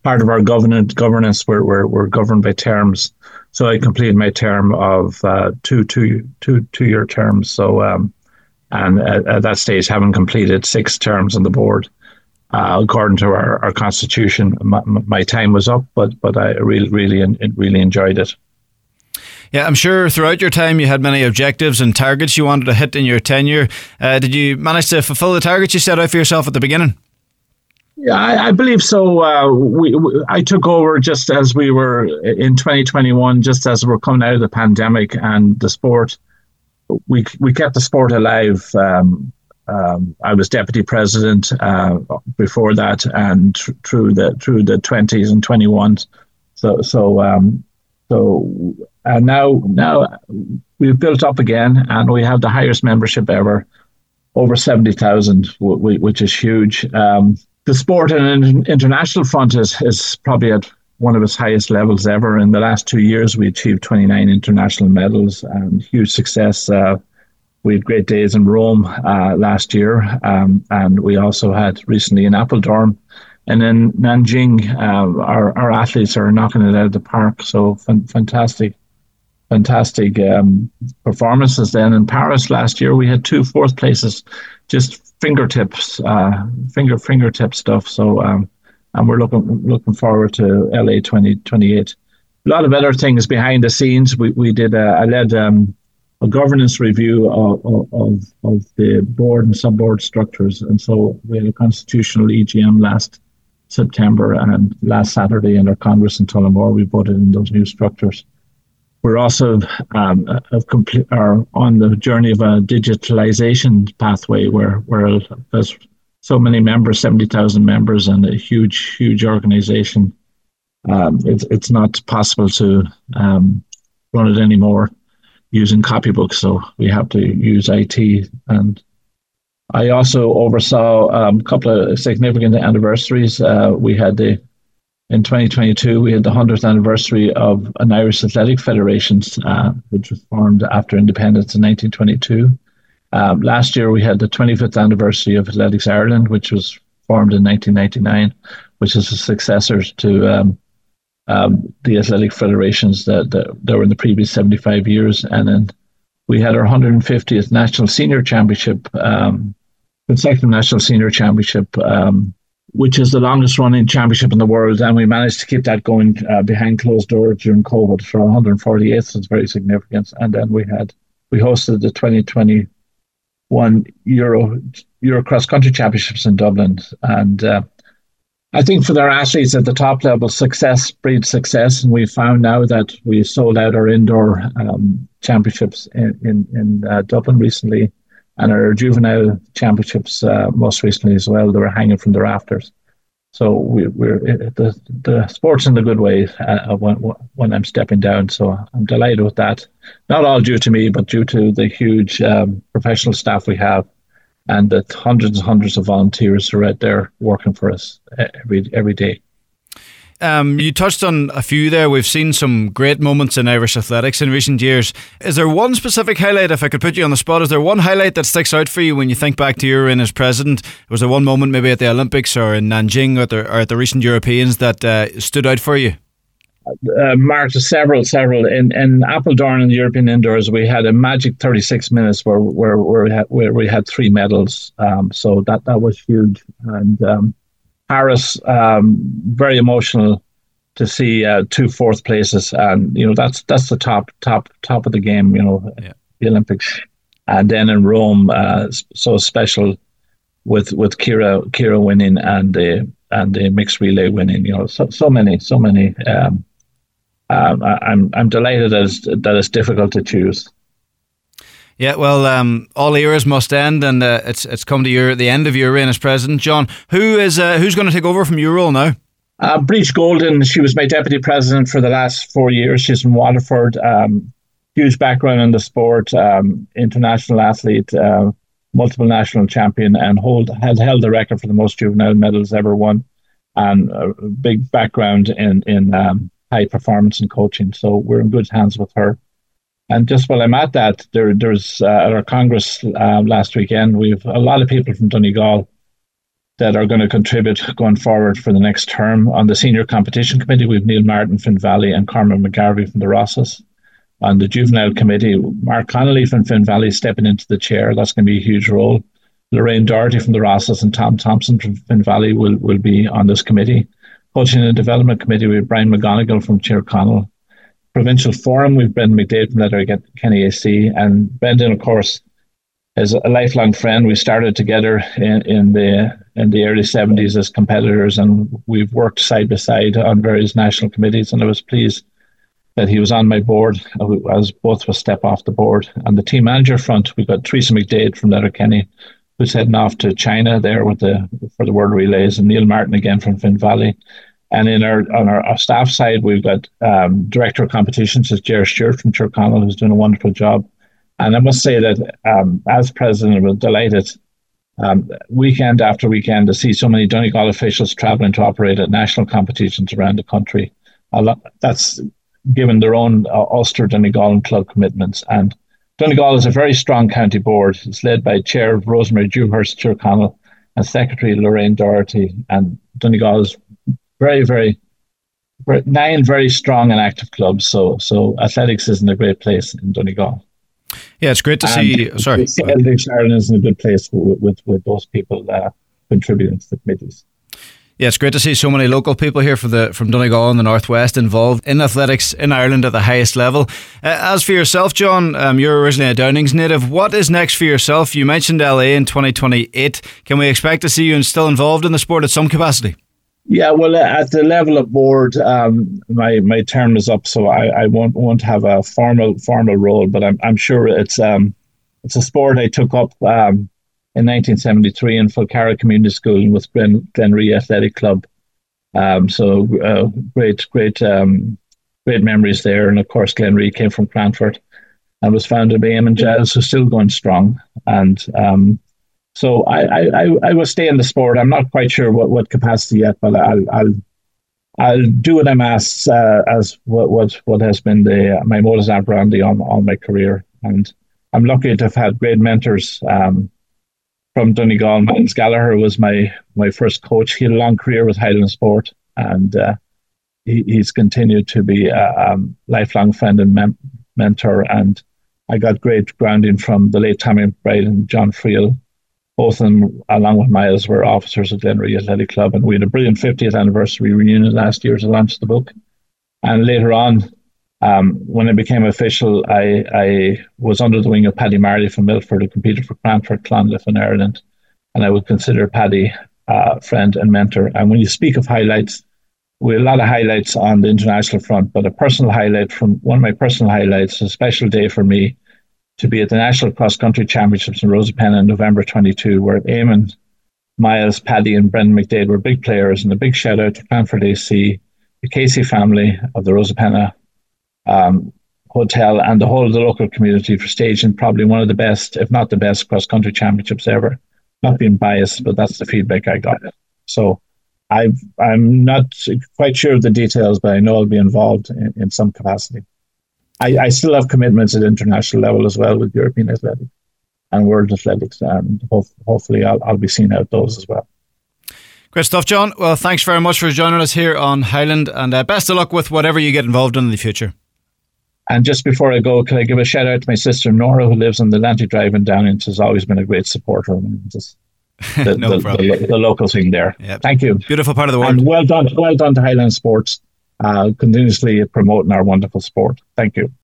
part of our governance, we're governed by terms. So I completed my term of two-year terms. So and at that stage, having completed 6 terms on the board, according to our constitution, my time was up. But I really enjoyed it. Yeah, I'm sure throughout your time you had many objectives and targets you wanted to hit in your tenure. Did you manage to fulfill the targets you set out for yourself at the beginning? Yeah, I believe so. I took over just as we were in 2021, just as we're coming out of the pandemic, and the sport, we kept the sport alive. I was deputy president before that, and through the 20s and 21s. And now we've built up again, and we have the highest membership ever, over 70,000, which is huge. The sport on an international front is probably at one of its highest levels ever. In the last 2 years, we achieved 29 international medals and huge success. We had great days in Rome last year, and we also had recently in Apeldoorn. And in Nanjing, our athletes are knocking it out of the park. So fantastic performances. Then in Paris last year, we had 2 fourth places, just fingertip stuff. So and we're looking forward to LA 2028. A lot of other things behind the scenes. We did I led a governance review of the board and sub-board structures, and so we had a constitutional EGM last September, and last Saturday in our Congress in Tullamore we voted in those new structures. We're also are on the journey of a digitalization pathway where there's so many members, 70,000 members, and a huge organization. It's not possible to run it anymore using copybooks, so we have to use IT. And I also oversaw a couple of significant anniversaries. We had in 2022, we had the 100th anniversary of an Irish Athletic Federation, which was formed after independence in 1922. Last year, we had the 25th anniversary of Athletics Ireland, which was formed in 1999, which is a successor to the athletic federations that were in the previous 75 years. And then we had our 150th National Senior Championship, consecutive National Senior Championship, which is the longest running championship in the world. And we managed to keep that going behind closed doors during COVID for 148th. So it's very significant. And then we hosted the 2021 Euro Cross Country Championships in Dublin. And I think for their athletes at the top level, success breeds success. And we found now that we sold out our indoor championships in Dublin recently, and our juvenile championships most recently as well. They were hanging from the rafters. So we're the sport's in a good way when I'm stepping down. So I'm delighted with that. Not all due to me, but due to the huge professional staff we have, and the hundreds and hundreds of volunteers who are out there working for us every day. You touched on a few there. We've seen some great moments in Irish athletics in recent years. Is there one specific highlight, if I could put you on the spot, is there one highlight that sticks out for you when you think back to your reign as president? Was there one moment maybe at the Olympics or in Nanjing or at the recent Europeans that stood out for you? Mark, several. In Apeldoorn in the European Indoors, we had a magic 36 minutes where we had 3 medals. So that was huge. And Paris, very emotional to see 2 fourth places, and that's the top of the game. Yeah. The Olympics, and then in Rome, so special with Kira winning and the mixed relay winning. So many. I'm delighted that it's difficult to choose. Yeah, well, all eras must end, and it's come to the end of your reign as president. John, who's going to take over from your role now? Breach Golden. She was my deputy president for the last 4 years. She's from Waterford. Huge background in the sport, international athlete, multiple national champion, and had held the record for the most juvenile medals ever won, and a big background in high performance and coaching. So we're in good hands with her. And just while I'm at that, there's at our Congress last weekend, we've a lot of people from Donegal that are going to contribute going forward for the next term. On the Senior Competition Committee, we've Neil Martin, Finn Valley, and Cormac McGarvey from the Rosses. On the Juvenile Committee, Mark Connolly from Finn Valley stepping into the chair. That's going to be a huge role. Lorraine Doherty from the Rosses and Tom Thompson from Finn Valley will be on this committee. Coaching and Development Committee, we have Brian McGonigal from Tyrconnell. Provincial Forum, we've Brendan McDade from Letterkenny Kenny AC. And Brendan, of course, is a lifelong friend. We started together in the early 70s as competitors, and we've worked side by side on various national committees, and I was pleased that he was on my board as both of us step off the board. On the team manager front, we've got Teresa McDade from Letterkenny, who's heading off to China there for the World Relays, and Neil Martin again from Finn Valley. And on our staff side, we've got Director of Competitions, is Ger Stewart from Tyrconnell, who's doing a wonderful job. And I must say that as president, I was delighted weekend after weekend to see so many Donegal officials travelling to operate at national competitions around the country. That's given their own Ulster Donegal and club commitments. And Donegal is a very strong county board. It's led by Chair Rosemary Dewhurst Tyrconnell and Secretary Lorraine Doherty. And Donegal is nine very strong and active clubs. So athletics is in a great place in Donegal. Yeah, it's great to see. Sorry, Athletics Ireland is in a good place with those people contributing to the committees. Yeah, it's great to see so many local people here from Donegal and the Northwest involved in athletics in Ireland at the highest level. As for yourself, John, you're originally a Downings native. What is next for yourself? You mentioned LA in 2028. Can we expect to see you still involved in the sport at some capacity? Yeah, well, at the level of board, my term is up, so I won't have a formal role. But I'm sure it's a sport I took up in 1973 in Fulcarra Community School with Glenree Athletic Club. So great memories there. And of course, Glenree came from Cranford and was founded by Eamon Giles, who's still going strong. And so I will stay in the sport. I'm not quite sure what capacity yet, but I'll do what I'm asked as what has been my modus operandi all my career. And I'm lucky to have had great mentors from Donegal. Miles Gallagher was my first coach. He had a long career with Highland Sport, and he's continued to be a lifelong friend and mentor. And I got great grounding from the late Tommy McBride and John Friel. Both of them, along with Miles, were officers of Glenree Athletic Club, and we had a brilliant 50th anniversary reunion last year to launch the book. And later on, when I became official, I was under the wing of Paddy Marley from Milford, who competed for Cranford, Clonliffe in Ireland. And I would consider Paddy a friend and mentor. And when you speak of highlights, we had a lot of highlights on the international front, but one of my personal highlights, a special day for me, to be at the National Cross Country Championships in Rosapenna in November 22, where Eamon, Miles, Paddy and Brendan McDade were big players. And a big shout out to Cranford AC, the Casey family of the Rosapenna hotel and the whole of the local community for staging probably one of the best, if not the best, cross-country championships ever. Not being biased, but that's the feedback I got. So I'm not quite sure of the details, but I know I'll be involved in some capacity. I still have commitments at international level as well with European Athletics and World Athletics, and hopefully I'll be seeing out those as well. Great stuff, John. Well, thanks very much for joining us here on Highland, and best of luck with whatever you get involved in the future. And just before I go, can I give a shout out to my sister Nora, who lives on the Lanty Drive in Downings, has always been a great supporter of me. The local thing there. Yep. Thank you. Beautiful part of the world. And well done to Highland Sports, continuously promoting our wonderful sport. Thank you.